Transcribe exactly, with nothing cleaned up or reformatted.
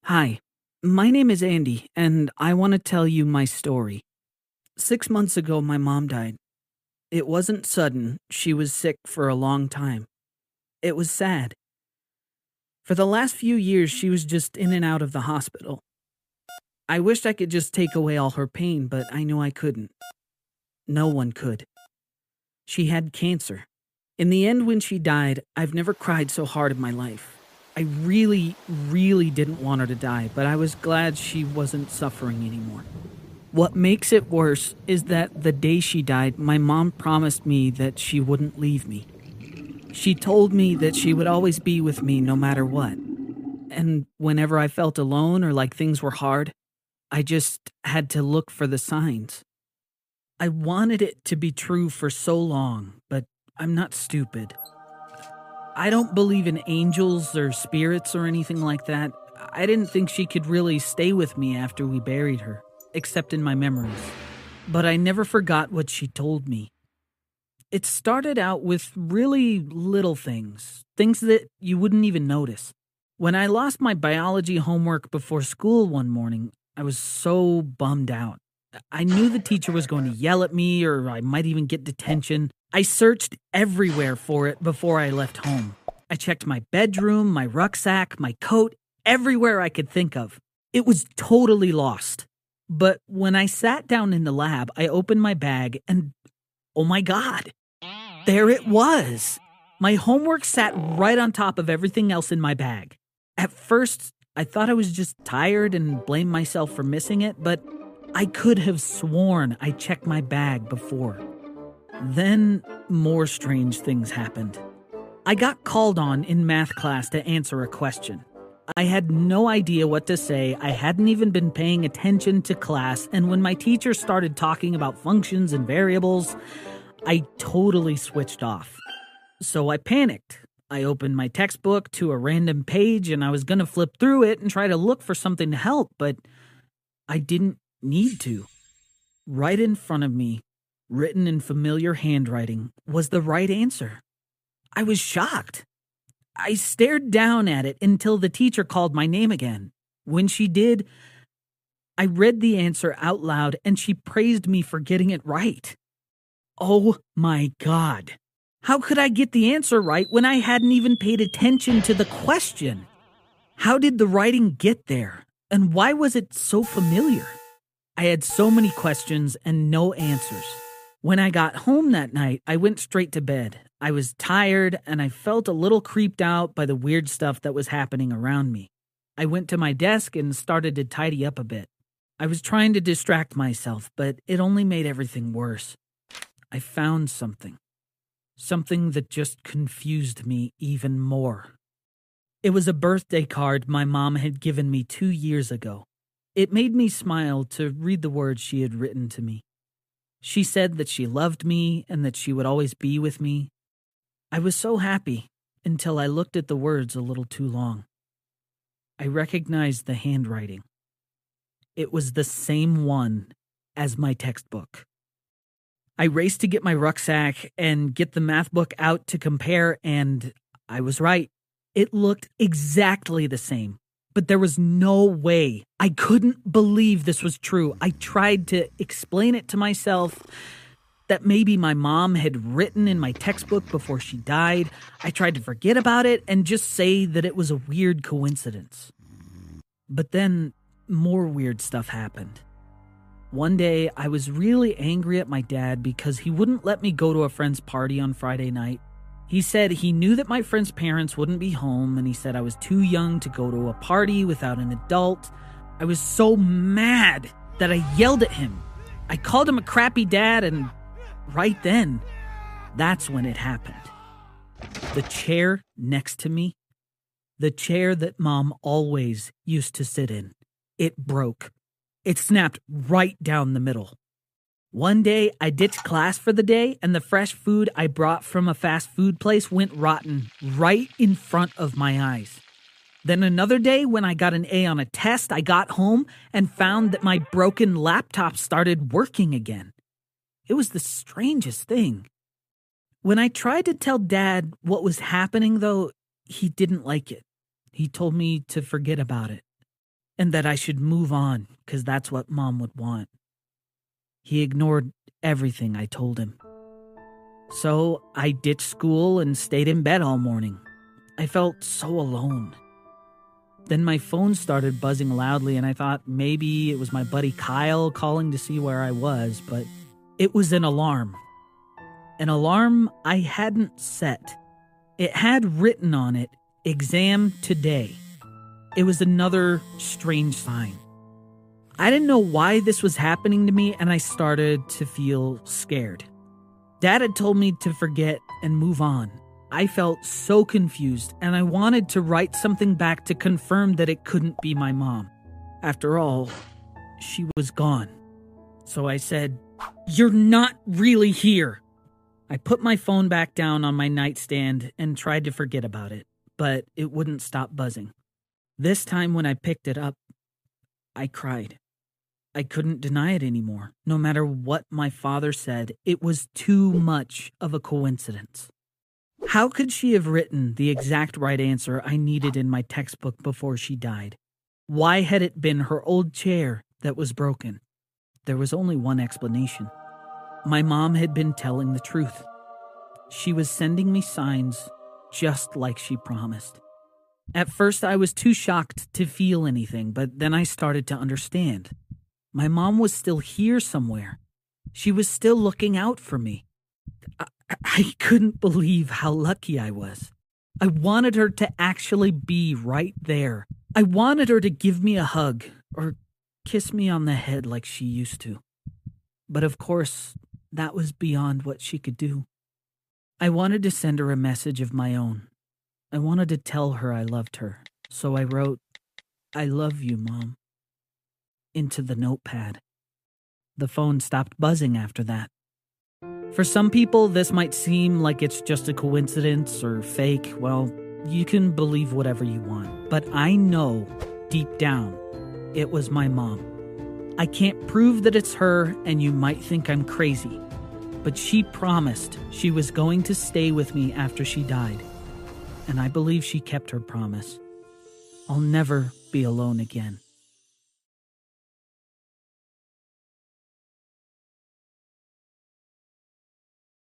Hi, my name is Andy, and I want to tell you my story. Six months ago, my mom died. It wasn't sudden, she was sick for a long time. It was sad. For the last few years, she was just in and out of the hospital. I wished I could just take away all her pain, but I knew I couldn't. No one could. She had cancer. In the end, when she died, I've never cried so hard in my life. I really, really didn't want her to die, but I was glad she wasn't suffering anymore. What makes it worse is that the day she died, my mom promised me that she wouldn't leave me. She told me that she would always be with me no matter what. And whenever I felt alone or like things were hard, I just had to look for the signs. I wanted it to be true for so long, but I'm not stupid. I don't believe in angels or spirits or anything like that. I didn't think she could really stay with me after we buried her, except in my memories. But I never forgot what she told me. It started out with really little things, things that you wouldn't even notice. When I lost my biology homework before school one morning, I was so bummed out. I knew the teacher was going to yell at me, or I might even get detention. I searched everywhere for it before I left home. I checked my bedroom, my rucksack, my coat, everywhere I could think of. It was totally lost. But when I sat down in the lab, I opened my bag and, oh my God, there it was. My homework sat right on top of everything else in my bag. At first, I thought I was just tired and blamed myself for missing it, but I could have sworn I checked my bag before. Then, more strange things happened. I got called on in math class to answer a question. I had no idea what to say. I hadn't even been paying attention to class, and when my teacher started talking about functions and variables, I totally switched off. So I panicked. I opened my textbook to a random page, and I was going to flip through it and try to look for something to help, but I didn't need to. Right in front of me, written in familiar handwriting, was the right answer. I was shocked. I stared down at it until the teacher called my name again. When she did, I read the answer out loud and she praised me for getting it right. Oh my God. How could I get the answer right when I hadn't even paid attention to the question? How did the writing get there? And why was it so familiar? I had so many questions and no answers. When I got home that night, I went straight to bed. I was tired and I felt a little creeped out by the weird stuff that was happening around me. I went to my desk and started to tidy up a bit. I was trying to distract myself, but it only made everything worse. I found something. Something that just confused me even more. It was a birthday card my mom had given me two years ago. It made me smile to read the words she had written to me. She said that she loved me and that she would always be with me. I was so happy until I looked at the words a little too long. I recognized the handwriting. It was the same one as my textbook. I raced to get my rucksack and get the math book out to compare, and I was right. It looked exactly the same. But there was no way. I couldn't believe this was true. I tried to explain it to myself that maybe my mom had written in my textbook before she died. I tried to forget about it and just say that it was a weird coincidence. But then more weird stuff happened. One day, I was really angry at my dad because he wouldn't let me go to a friend's party on Friday night. He said he knew that my friend's parents wouldn't be home, and he said I was too young to go to a party without an adult. I was so mad that I yelled at him. I called him a crappy dad, and right then, that's when it happened. The chair next to me, the chair that Mom always used to sit in, it broke. It snapped right down the middle. One day, I ditched class for the day, and the fresh food I brought from a fast food place went rotten right in front of my eyes. Then another day, when I got an A on a test, I got home and found that my broken laptop started working again. It was the strangest thing. When I tried to tell Dad what was happening, though, he didn't like it. He told me to forget about it. and that I should move on because that's what Mom would want. He ignored everything I told him. So I ditched school and stayed in bed all morning. I felt so alone. Then my phone started buzzing loudly and I thought maybe it was my buddy Kyle calling to see where I was, but it was an alarm. An alarm I hadn't set. It had written on it, "Exam today." It was another strange sign. I didn't know why this was happening to me and I started to feel scared. Dad had told me to forget and move on. I felt so confused and I wanted to write something back to confirm that it couldn't be my mom. After all, she was gone. So I said, "You're not really here." I put my phone back down on my nightstand and tried to forget about it, but it wouldn't stop buzzing. This time when I picked it up, I cried. I couldn't deny it anymore. No matter what my father said, it was too much of a coincidence. How could she have written the exact right answer I needed in my textbook before she died? Why had it been her old chair that was broken? There was only one explanation. My mom had been telling the truth. She was sending me signs just like she promised. At first, I was too shocked to feel anything, but then I started to understand. My mom was still here somewhere. She was still looking out for me. I, I couldn't believe how lucky I was. I wanted her to actually be right there. I wanted her to give me a hug or kiss me on the head like she used to. But of course, that was beyond what she could do. I wanted to send her a message of my own. I wanted to tell her I loved her, so I wrote, "I love you, Mom," into the notepad. The phone stopped buzzing after that. For some people, this might seem like it's just a coincidence or fake. Well, you can believe whatever you want. But I know, deep down, it was my mom. I can't prove that it's her, and you might think I'm crazy. But she promised she was going to stay with me after she died. And I believe she kept her promise. I'll never be alone again.